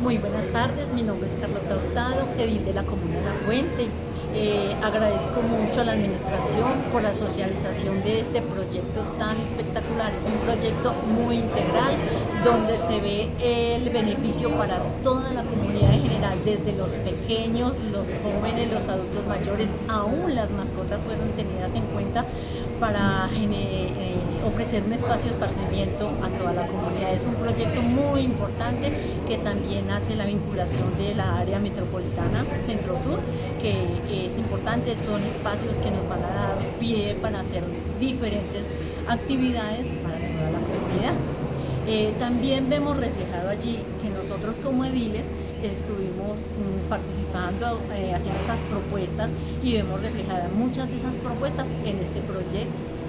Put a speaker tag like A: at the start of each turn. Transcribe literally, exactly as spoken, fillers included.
A: Muy buenas tardes, mi nombre es Carlota Hurtado, edil de la Comuna de La Fuente. Eh, agradezco mucho a la administración por la socialización de este proyecto tan espectacular. Es un proyecto muy integral donde se ve el beneficio para toda la comunidad en general, desde los pequeños, los jóvenes, los adultos mayores, aún las mascotas fueron tenidas en cuenta para eh, ofrecer un espacio de esparcimiento a toda la comunidad. Es un proyecto muy importante que también hace la vinculación de la área metropolitana Centro-Sur, que es importante, son espacios que nos van a dar pie para hacer diferentes actividades para toda la comunidad. Eh, también vemos reflejado allí que nosotros como ediles estuvimos mm, participando, eh, haciendo esas propuestas, y vemos reflejadas muchas de esas propuestas en este proyecto.